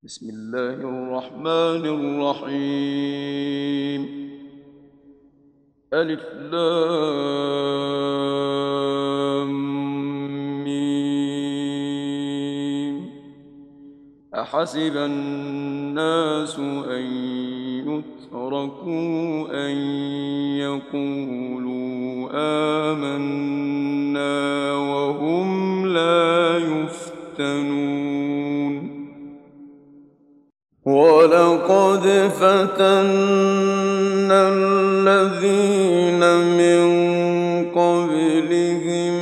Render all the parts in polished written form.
بسم الله الرحمن الرحيم. ألف لام ميم. أحسب الناس أن يتركوا أن يقولوا آمنا وهم لا يفتنون. ولقد فتنا الذين من قبلهم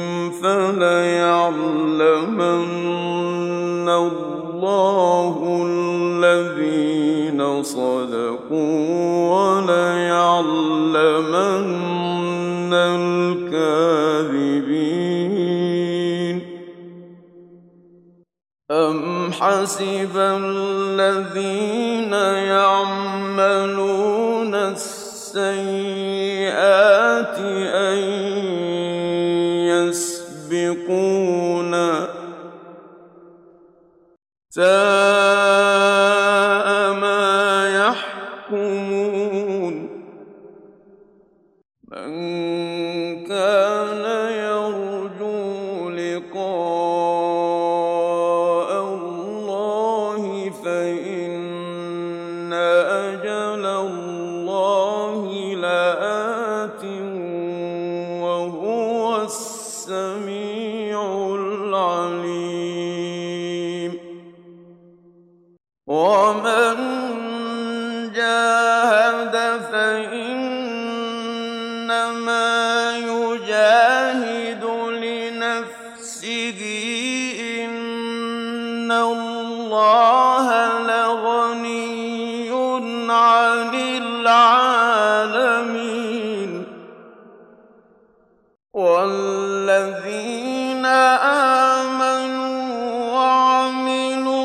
فليعلمن الله الذين صدقوا وليعلمن الكاذبين. أم حسب الذين يعملون السيئات أن يسبقونا ساء ما يحكمون. من كان يرجو لقاء الله فإن أجل الله لآت وهو السميع العليم. ومن جاهد فإنما يجاهد لنفسه إن الله لغني عن العالمين. والذين آمنوا وعملوا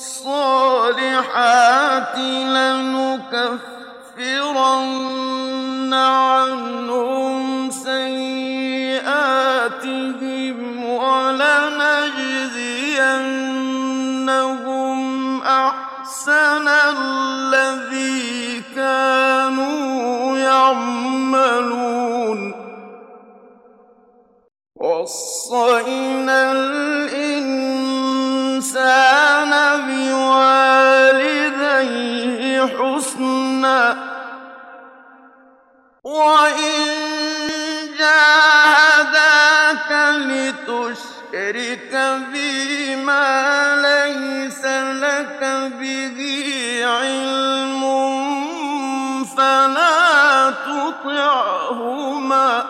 الصالحات لنكفرن عنهم سيئاتهم ولنجزينهم أحسن الذي كانوا يعملون. وصينا الإنسان بوالديه حسنا وإن جاهداك لتشرك بي ما ليس لك به علم فلا تطعهما.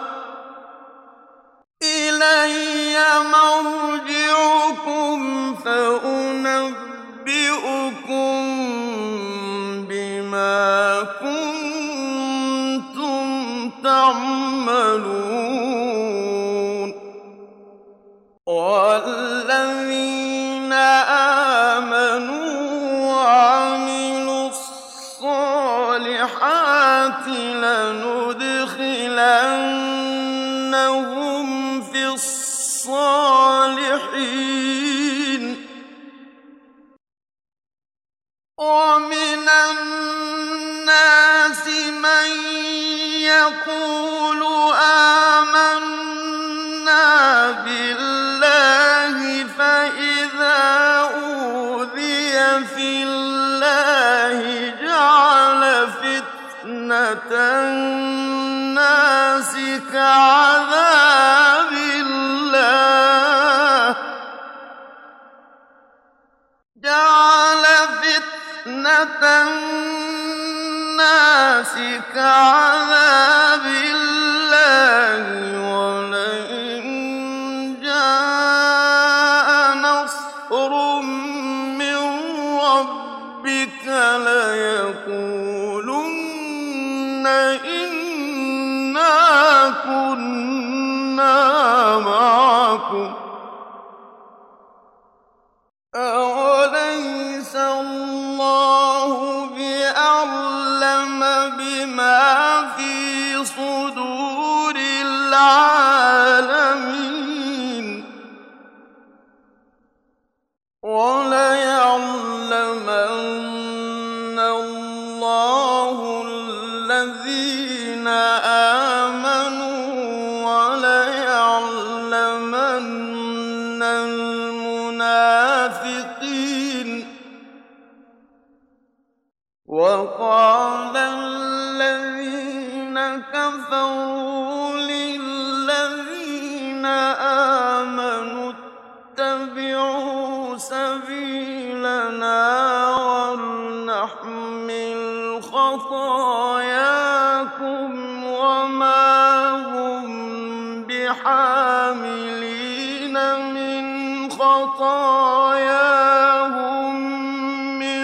إلي مرجعكم فأنبئكم بما كنتم تعملون. والذين آمنوا وعملوا الصالحات لندخلنهم في الصالحين. ومن الناس من يقول آمنا بالله فإذا أوذي في الله جعل فتنة الناس كعذاب الله ولئن جاء نصر من ربك ليقولن إنا كنا معكم. أوليس الله بأعلم بما في صدور العالمين. وليعلمن لَيَعْلَمَنَّ اللَّهُ الَّذِينَ آمَنُوا وَلَيَعْلَمَنَّ الْمُنَافِقِينَ وَقَالَ الَّذِينَ كَفَرُوا لِلَّذِينَ آمَنُوا اتَّبِعُوا سَبِيلَنَا وَلْنَحْمِلْ خَطَايَاكُمْ وَمَا هُم بِحَامِلِينَ مِنْ خَطَايَاهُم مِّن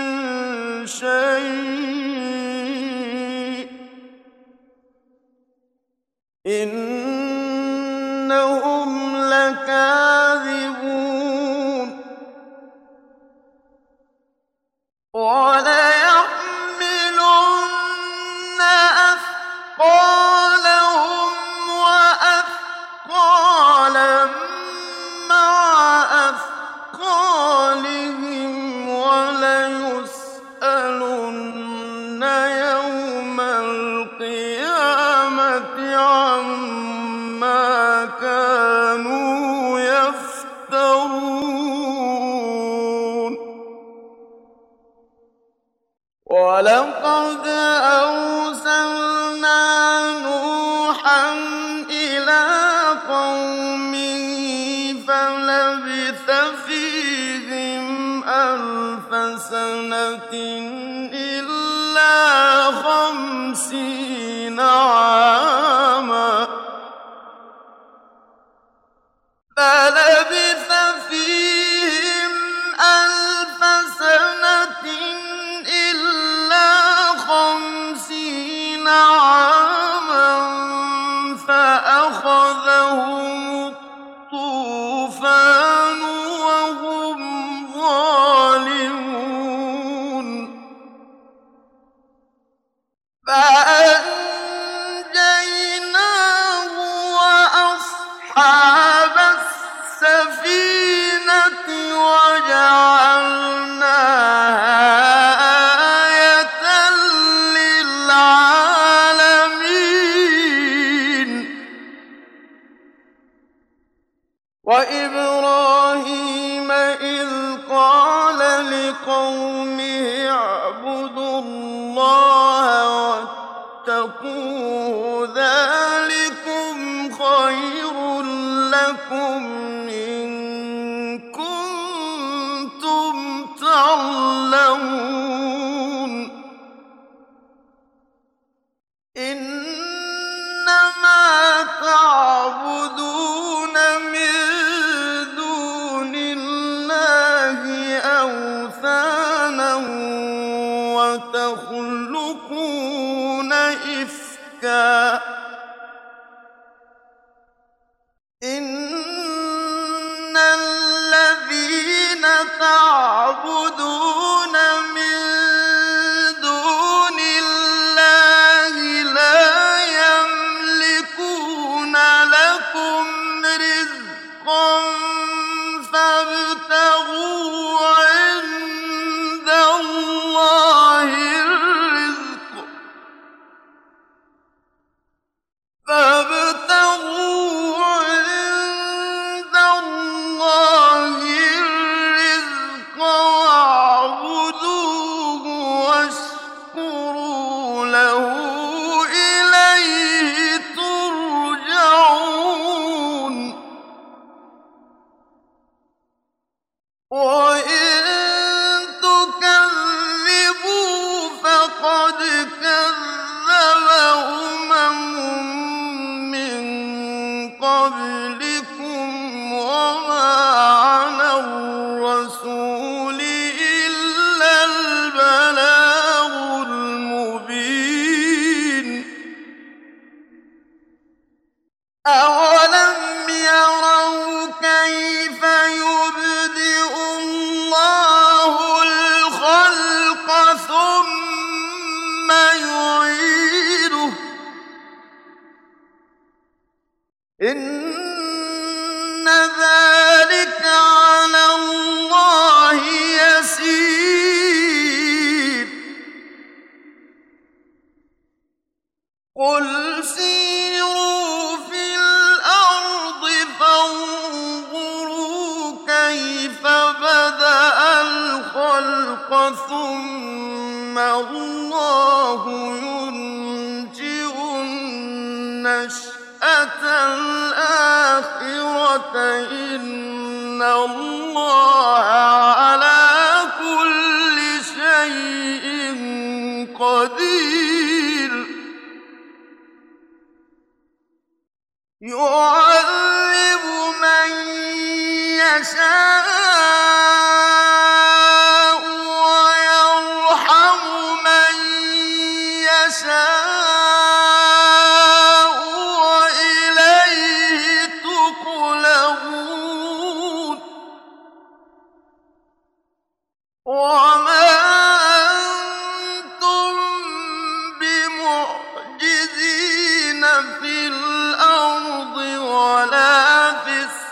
شَيْءٍ ۖ إِنَّهُمْ لَكَاذِبُونَ وَلَيَحْمِلُنَّ أَثْقَالَهُمْ وَأَثْقَالًا مَّعَ أَثْقَالِهِمْ وَلَيُسْأَلُنَّ يَوْمَ الْقِيَامَةِ عَمَّا كَانُوا يَفْتَرُونَ وَلَقَدْ أَرْسَلْنَا نُوحًا إِلَىٰ قَوْمِهِ فَلَبِثَ فِيهِمْ أَلْفَ سَنَةٍ إِلَّا 50 عَامًا فَلَبِثَ فِيهِمْ أَلْفَ سَنَةٍ إِلَّا 50 عَامًا فَأَخَذَهُمُ الطُّوفَانُ وَهُمْ ظَالِمُونَ فَأَنجَيْنَاهُ وَأَصْحَابَ السَّفِينَةِ وَجَعَلْنَاهَا آيَةً لِّلْعَالَمِينَ وَإِبْرَاهِيمَ إِذْ قَالَ لِقَوْمِهِ اعْبُدُوا اللَّهَ وَاتَّقُوهُ ذَٰلِكُمْ خَيْرٌ لَّكُمْ إِن كُنتُمْ تَعْلَمُونَ إِنَّمَا تَعْبُدُونَ مِن دُونِ اللَّهِ أَوْثَانًا وَتَخْلُقُونَ إِفْكًا إِنَّ الَّذِينَ تَعْبُدُونَ مِن دُونِ اللَّهِ لَا يَمْلِكُونَ لَكُمْ رِزْقًا فَابْتَغُوا عِندَ اللَّهِ الرِّزْقَ قُلْ سِيرُوا فِي الْأَرْضِ فَانظُرُوا كَيْفَ بَدَأَ الْخَلْقَ ثُمَّ اللَّهُ يُنشِئُ النَّشْأَةَ الْآخِرَةَ ۚ إِنَّ اللَّهَ عَلَىٰ كُلِّ شَيْءٍ قَدِيرٌ يُعَذِّبُ مَن يَشَاءُ وَيَرْحَمُ مَن يَشَاءُ وَإِلَيْهِ تُقْلَبُونَ وَمَا أَنتُم بِمُعْجِزِينَ فِي الْأَرْضِ وَلَا فِي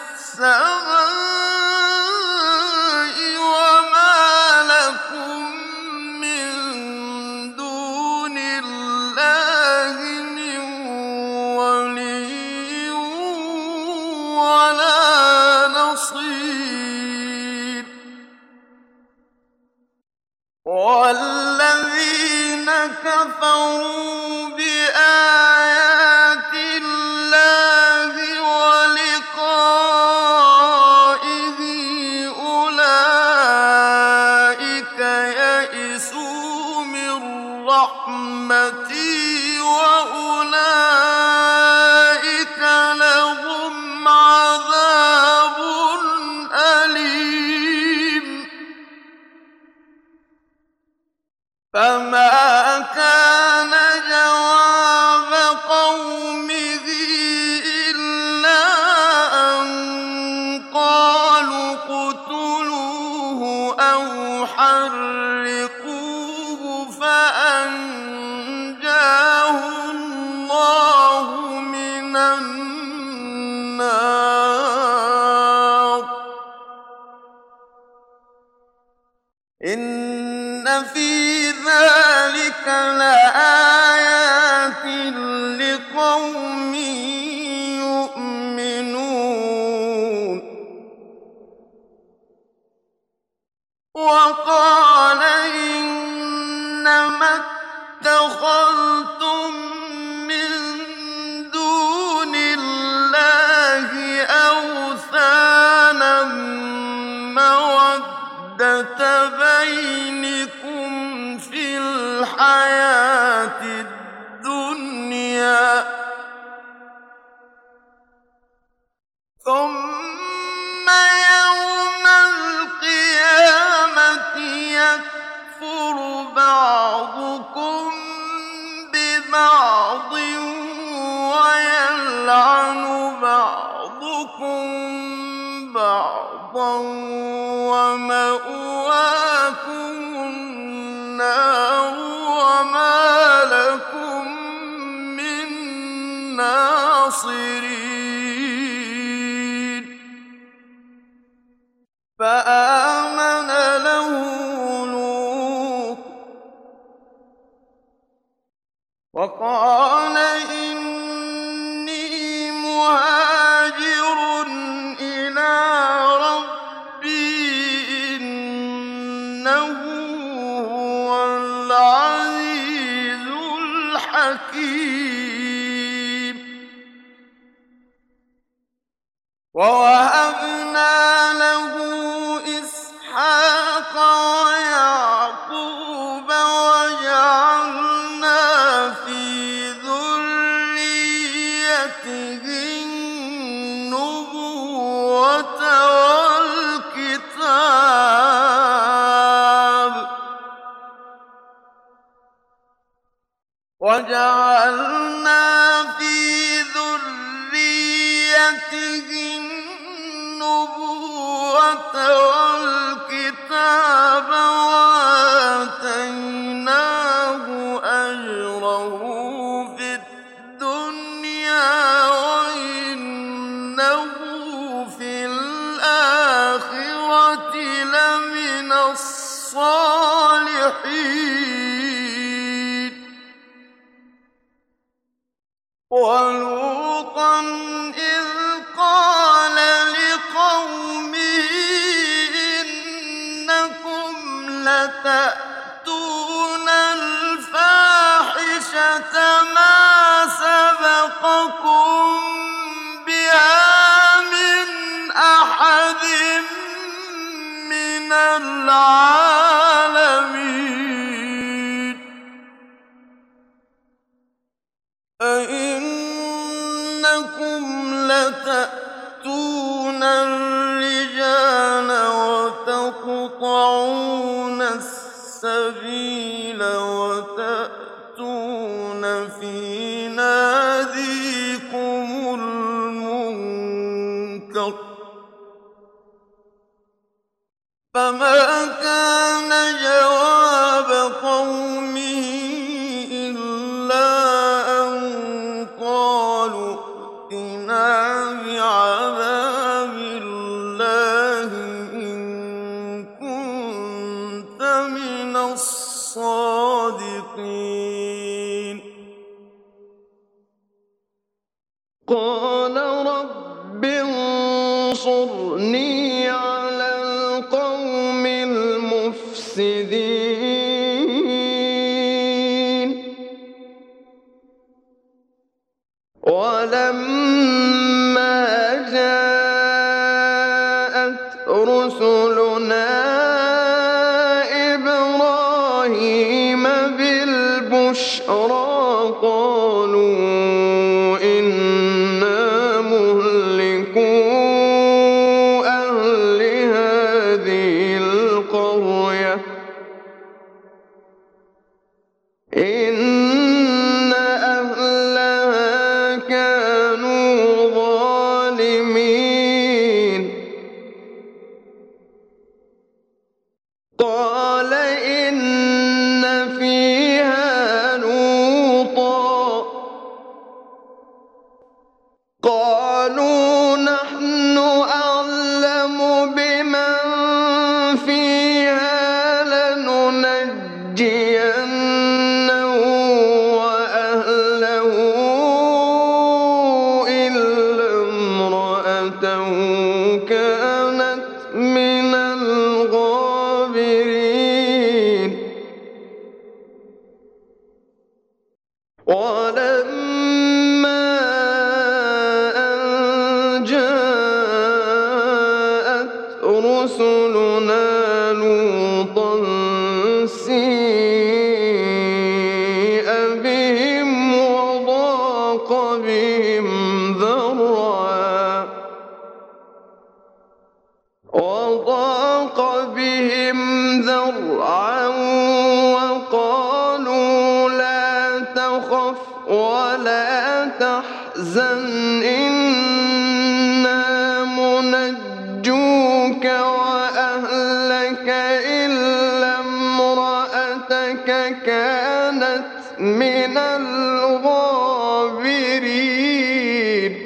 السَّمَاءِ وَمَا لَكُم مِّن دُونِ اللَّهِ مِن وَلِيٍّ وَلَا نَصِيرٍ وَالَّذِينَ كَفَرُوا بِآيَاتِ اللَّهِ وَلِقَائِهِ أُولَٰئِكَ يَئِسُوا مِن رَّحْمَتِي وَأُولَٰئِكَ لَهُمْ عَذَابٌ أَلِيمٌ فَمَا كَانَ جَوَابَ قَوْمِهِ إِلَّا أَن قَالُوا اقْتُلُوهُ أَوْ حَرِّقُوهُ فَأَنجَاهُ اللَّهُ مِنَ النَّارِ ۚ إِنَّ فِي ذَٰلِكَ لَآيَاتٍ لِّقَوْمٍ يُؤْمِنُونَ وَقَالَ إِنَّمَا اتَّخَذْتُم مِّن دُونِ اللَّهِ أَوْثَانًا مَّوَدَّةَ بَيْنِكُمْ فِي الْحَيَاةِ الدُّنْيَا ۖ ثُمَّ يَوْمَ الْقِيَامَةِ يَكْفُرُ بَعْضُكُم بِبَعْضٍ وَيَلْعَنُ بَعْضُكُم بَعْضًا وَمَأْوَاكُمُ النَّارُ وَمَا لَكُم مِّن نَّاصِرِينَ فَآمَنَ لَهُ لُوطٌ وَقَالَ إِنِّي مُهَاجِرٌ إِلَىٰ رَبِّي إِنَّهُ هُوَ الْعَزِيزُ الْحَكِيمُ وَوَهَبْنَا لَهُ إِسْحَاقَ وَيَعْقُوبَ وَجَعَلْنَا فِي ذُرِّيَّتِهِ النُّبُوَّةَ وَالْكِتَابَ وَآتَيْنَاهُ أَجْرَهُ فِي الدُّنْيَا وَإِنَّهُ فِي الْآخِرَةِ لَمِنَ الصَّالِحِينَ وَلُوطًا إِذْ قَالَ لِقَوْمِهِ إِنَّكُمْ لَتَأْتُونَ الْفَاحِشَةَ مَا سَبَقَكُم بِهَا مِنْ أَحَدٍ مِّنَ الْعَالَمِينَ أَئِنَّكُمْ لَتَأْتُونَ الرِّجَالَ وَتَقْطَعُونَ السَّبِيلَ وَتَأْتُونَ فِي نَادِيكُمُ الْمُنكَرَ فَمَا كَانَ جَوَابَ قَوْمِهِ إِلَّا أَن قَالُوا ائْتِنَا بِعَذَابِ اللَّهِ إِن كُنتَ مِنَ الصَّادِقِينَ قَالَ رَبِّ انصُرْنِي عَلَى الْقَوْمِ الْمُفْسِدِينَ وَلَمَّا جَاءَتْ رُسُلُنَا إِبْرَاهِيمَ بِالْبُشْرَىٰ قَالُوا إِنَّا مُهْلِكُو أَهْلِ هَٰذِهِ الْقَرْيَةِ إِنَّ أَهْلَهَا كَانُوا ظَالِمِينَ قَالَ إِنَّ فِيهَا لُوطًا قَالُوا نَحْنُ أَعْلَمُ بِمَن فِيهَا لَنُنَجِّيَنَّهُ وَأَهْلَهُ إِلَّا امْرَأَتَهُ كَانَتْ مِنَ الْغَابِرِينَ وَلَمَّا أَن جَاءَتْ رُسُلُنَا لُوطًا سِيءَ بِهِمْ وَضَاقَ بِهِمْ ذَرْعًا وَقَالُوا لَا تَخَفْ وَلَا تَحْزَنْ إِنَّا مُنَجُّوكَ وَأَهْلَكَ إِلَّا امْرَأَتَكَ كَانَتْ مِنَ الْغَابِرِينَ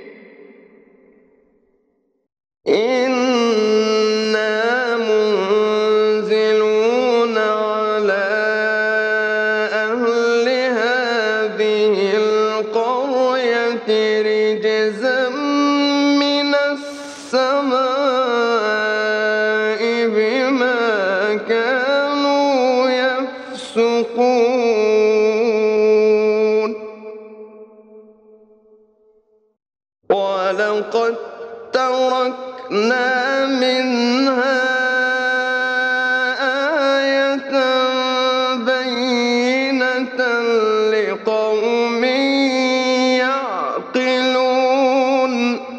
إِنَّا مُنزِلُونَ عَلَىٰ أَهْلِ هَٰذِهِ الْقَرْيَةِ رِجْزًا مِّنَ السَّمَاءِ بِمَا كَانُوا يَفْسُقُونَ وَلَقَدْ تَرَكْنَا مِنْهَا آيَةً بَيِّنَةً لِقَوْمٍ يَعْقِلُونَ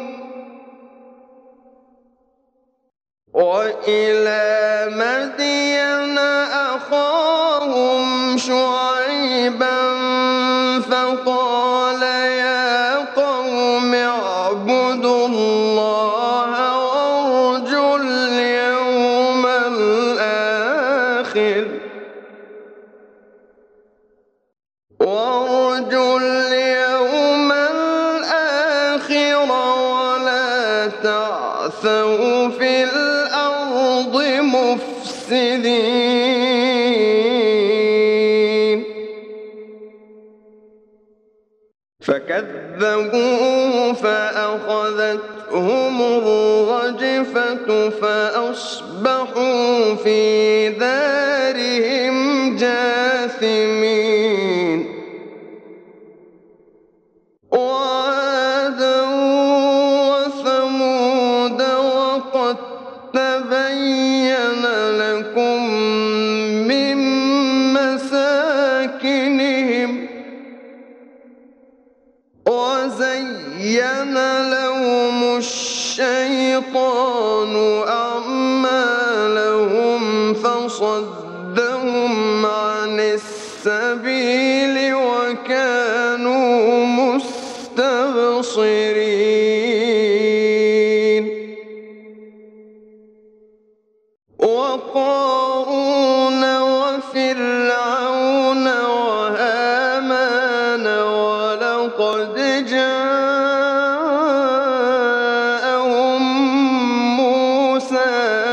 وَإِلَىٰ مَدْيَنَ أَخَاهُمْ شُعَيْبًا فَقَالَ يَا قَوْمِ اعْبُدُوا اللَّهَ وَارْجُوا الْيَوْمَ الْآخِرَ وَلَا تَعْثَوْا فِي الْأَرْضِ مُفْسِدِينَ فكذبوه فأخذتهم الرجفة فأصبحوا في دارهم جاثمين وعادا وثمود وقد تبين لكم من مساكنهم وزين لهم الشيطان أعمالهم فصدهم عن السبيل وكانوا مستبصرين وقارون وفرعون وهامان ولقد جاءهم موسى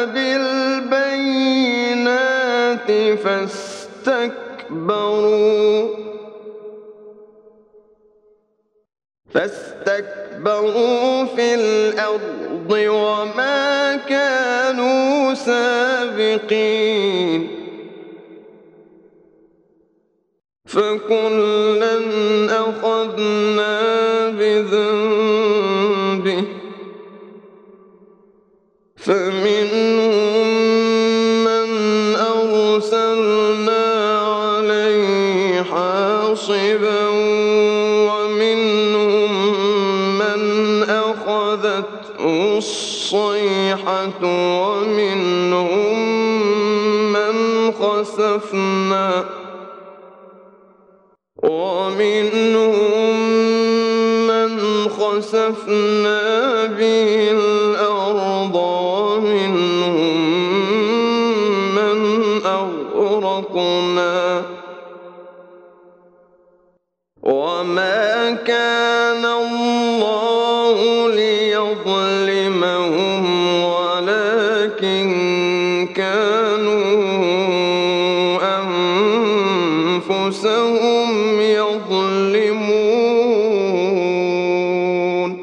بالبينات فاستكبروا في الأرض وما كانوا سابقين فكلا أخذنا بذنبه فمنهم من أرسلنا عليه حاصبا ومنهم من أخذته الصيحة ومنهم من خسفنا به الأرض ومنهم من أغرقنا وما كان الله ليظلمهم ولكن كانوا أنفسهم يظلمون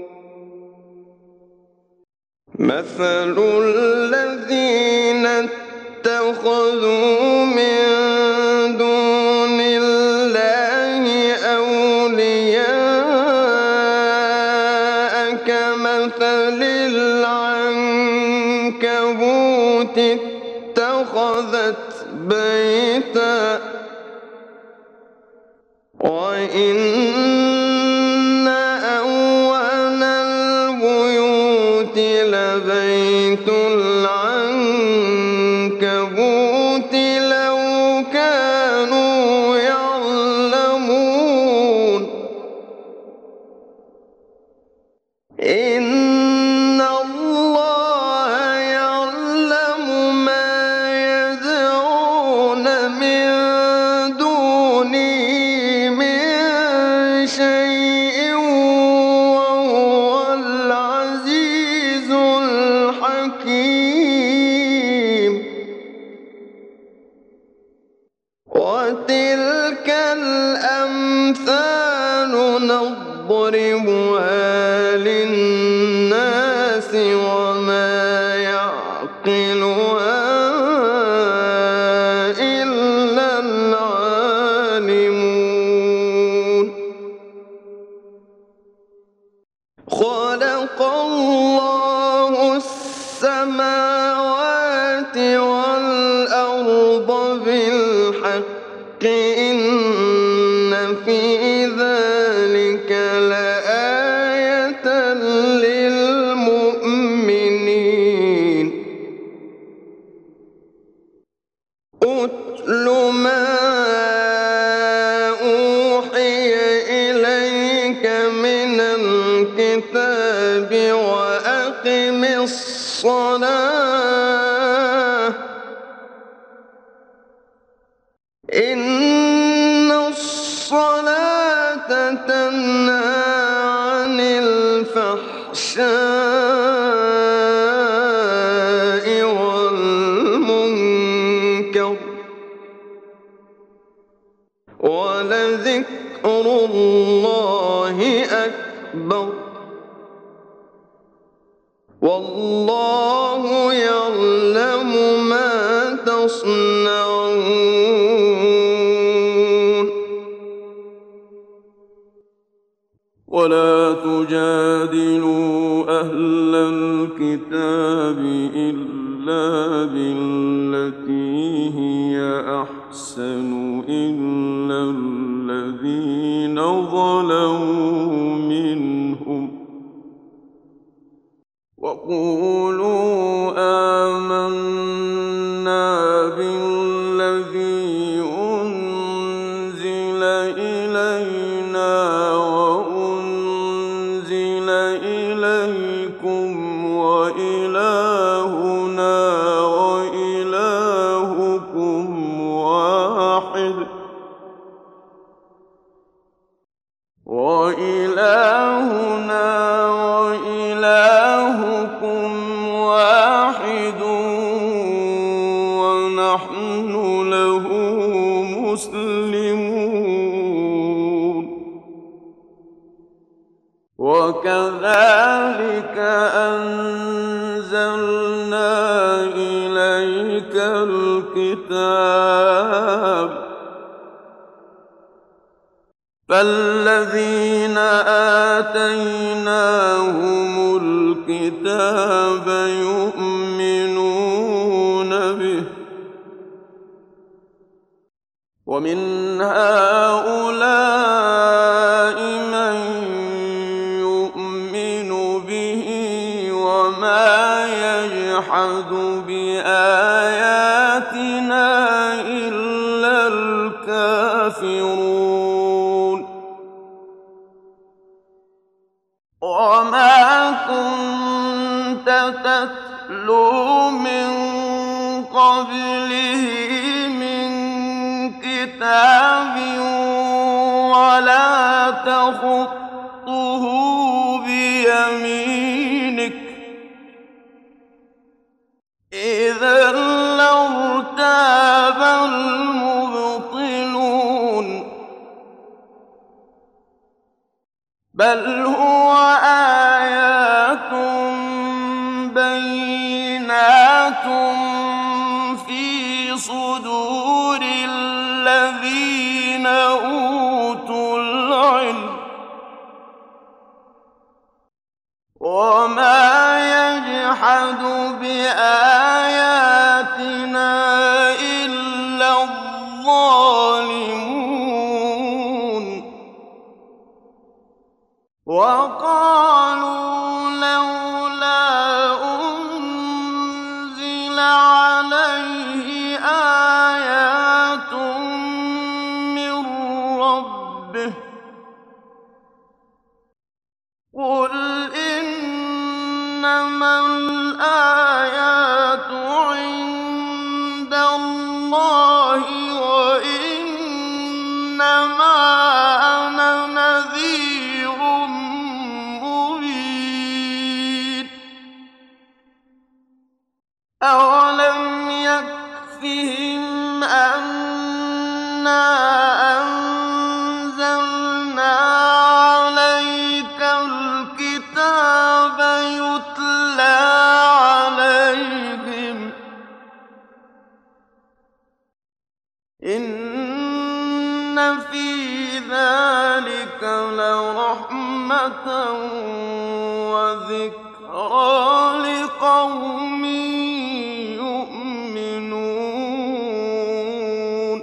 مثل الذين اتخذوا من دون الله أولياء كمثل العنكبوت اتخذت بيتا وإن أوهن البيوت لبيت العنكبوت لو كانوا يعلمون إن الله يعلم ما يدعون من دونه من شيء وهو العزيز الحكيم وتلك الأمثال نضربها للناس وما يعقلها إلا العالمون خلق الله السماوات والأرض بالحق إن في ذلك لآية للمؤمنين أتل ما أوحي إليك من الكتاب وأقم الصلاة إن الصلاة تنهى عن الفحشاء والمنكر ولذكر الله أكبر والله يعلم ما تصنعون ولا تجادلوا أهل الكتاب إلا بالتي هي أحسن إلا الذين ظلموا منهم وقولوا آمنا بالذي أنزل إلينا وأنزل إليكم وإلهنا وإلهكم واحد ونحن له مسلمون وكذلك أنزلنا إليك الكتاب فالذين آتيناهم الكتاب يؤمنون به ومن هؤلاء من يؤمن به وما يجحد بآياتنا إلا الكافرون وما كنت تتلو من قبله من كتاب ولا تخطه بيمينك إذا لارتاب المبطلون بل هو آيات بينات في صدور الذين أوتوا العلم وما يجحد بآياتنا إلا الظالمون وقالوا لولا أنزل عليه آيات من ربه قل إنما الآيات عند الله وإنما أنا نذير مبين أولم يكفهم أنا أنزلنا عليك الكتاب يتلى عليهم إن في ذلك لرحمة وذكرى لقوم يؤمنون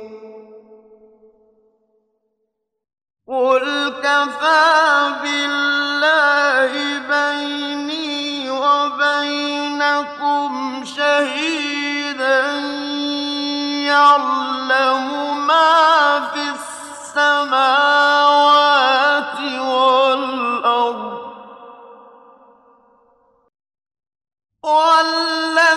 قل كفى بالله بيني وبينكم شهيدا يعلم ما في السماوات والأرض والذين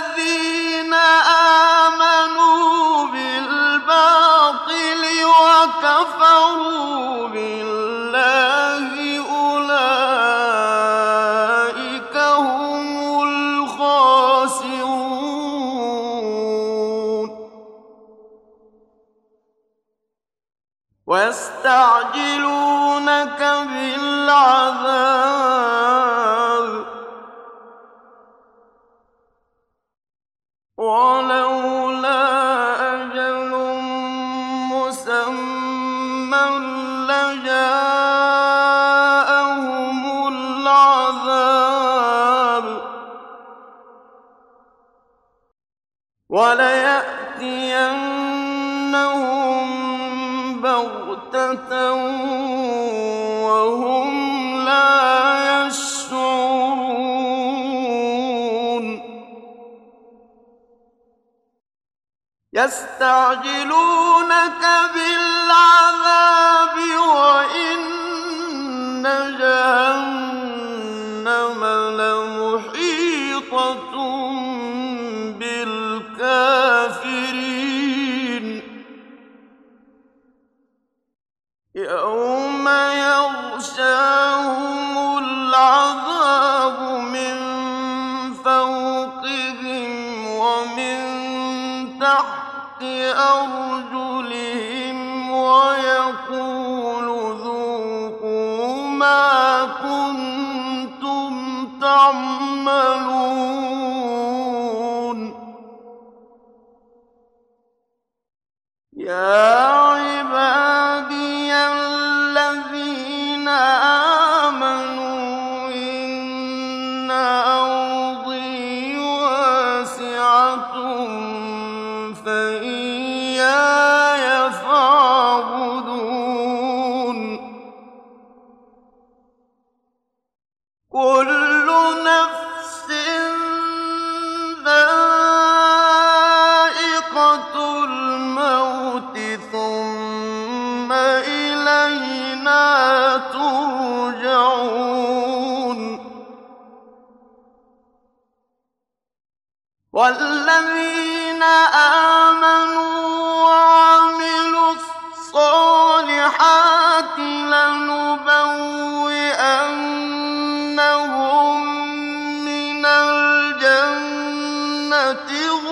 ويستعجلونك بالعذاب ولولا أجل مسمى لجاءهم العذاب وليأتينهم بغتة وهم لا يشعرون يستعجلونك بالعذاب وإن جهنم لمحيطة بالكافرين يوم يغشاهم العذاب من فوقهم ومن تحت أرجلهم ويقول ذوقوا ما كنتم تعملون يا عبادي الذين آمنوا إن أرضي واسعة فإياي فاعبدون كل نفس ذائقة الموت ثم إلينا ترجعون والذين آمنوا وعملوا الصالحات لنبوئنهم من الجنة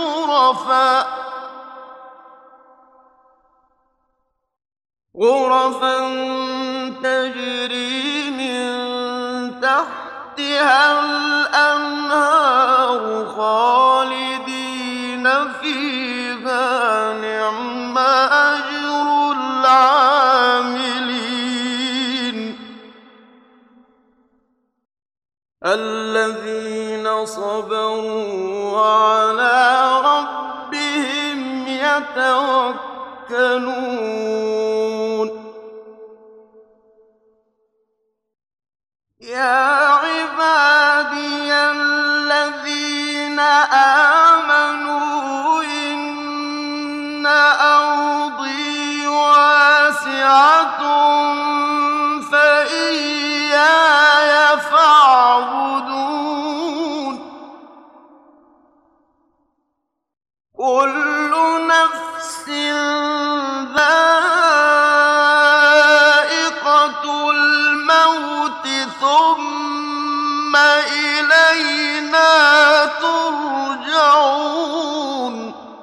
غرفا تجري من تحتها الأنهار خالدين فيها نعم أجر العاملين الذين صبروا وعلى ربهم يتوكلون يا عبادي الذين آمنوا إن أرضي واسعة فإياي فاعبدون كل نفس ذائقة الموت ثم إلينا ترجعون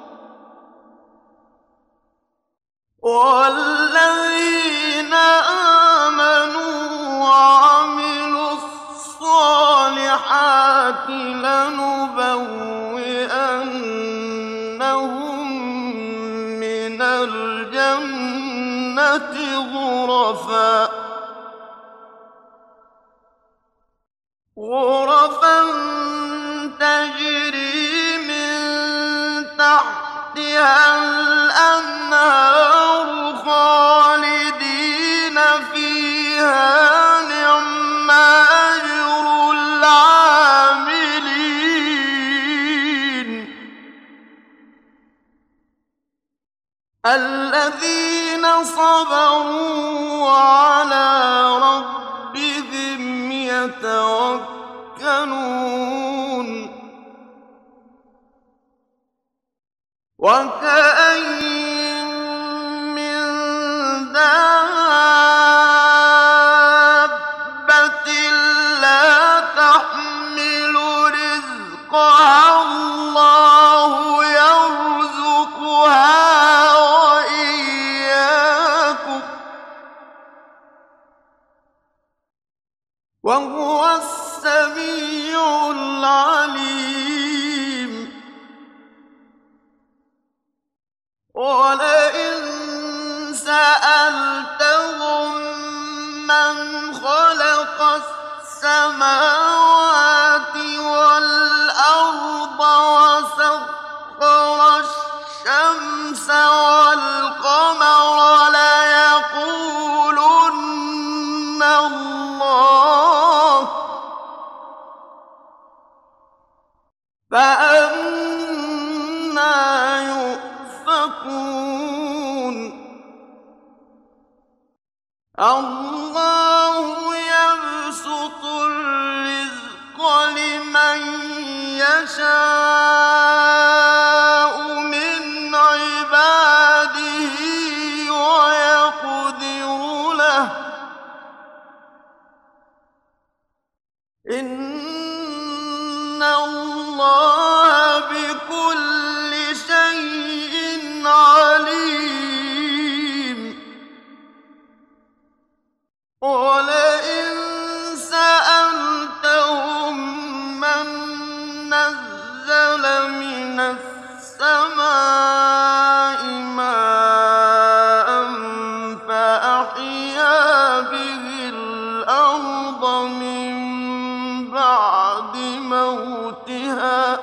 والذين آمنوا وعملوا الصالحات لنبوئنهم من الجنة غرفا تجري من تحتها الأنهار خالدين فيها نعم أجر العاملين الذين صبروا وعلى ربهم يتوكلون وكأين من دابة لا تحمل رزقها الله يرزقها وإياكم وهو السميع العليم. ولئن سألتهم من خلق السماوات والأرض وسخر الشمس والقمر ليقولن الله، فأنى يؤفكون. الله يبسط الرزق لمن يشاء من عباده ويقدر له، إن الله بكل شيء عليم. ولئن سألتهم من نزل من السماء ماء فأحيا به الأرض من بعد موتها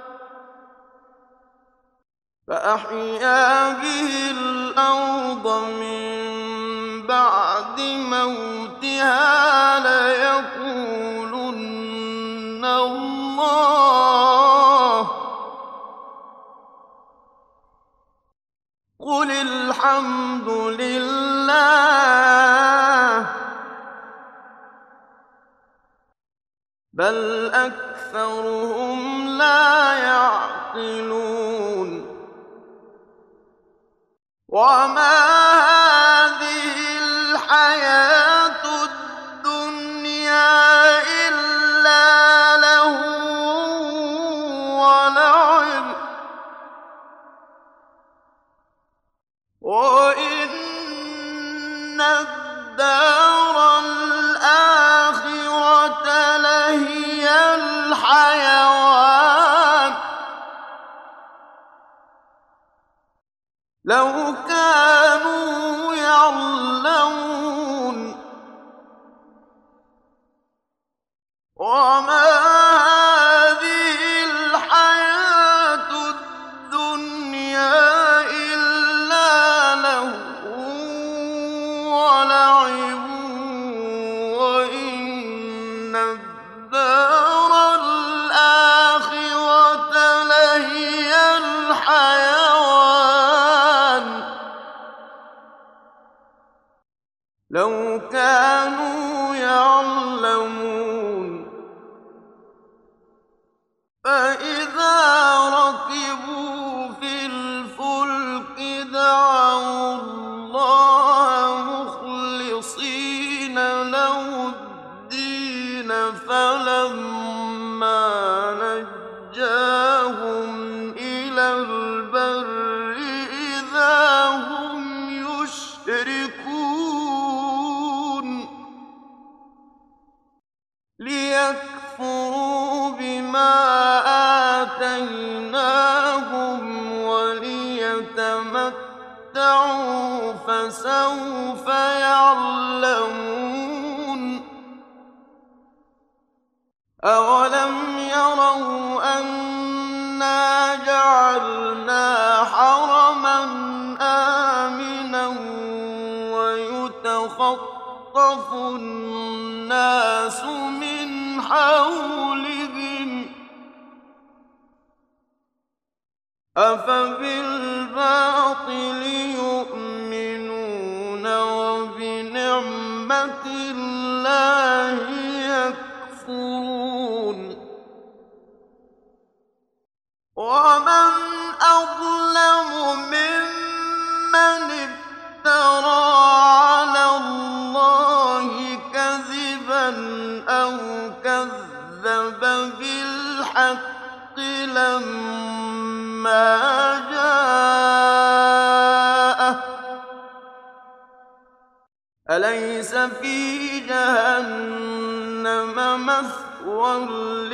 ليقولن الله. قل الحمد لله، بل أكثرهم لا يعقلون. وما هذه الحياة الدنيا إلا لهو ولعب، وإن الدار الآخرة لهي الحيوان، لو كانوا يعلمون. وما هذه الحياة الدنيا إلا لهو ولعب، وإن الدار الآخرة لهي الحيوان، لو كانوا يعلمون. فإذا ركبوا في الفلك دعوا الله مخلصين له الدين، فلما نجاهم إلى البر إذا هم يشركون، ليكفروا بما آتيناهم وليتمتعوا فسوف يعلمون. أولم يروا أنا جعلنا حرما آمنا ويتخطف الناس من حولهم، أفبالباطل يؤمنون وبنعمة الله يكفرون. ومن أظلم ممن افترى على الله كذبا أو كذب بالحق لما جاءه، أليس في جهنم مثوى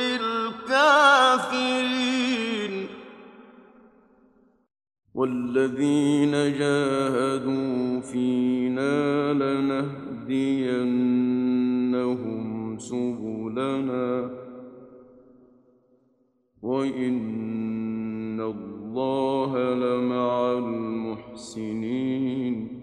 للكافرين والذين جاهدوا فينا لنهدينهم سبلنا وإن الله لمع المحسنين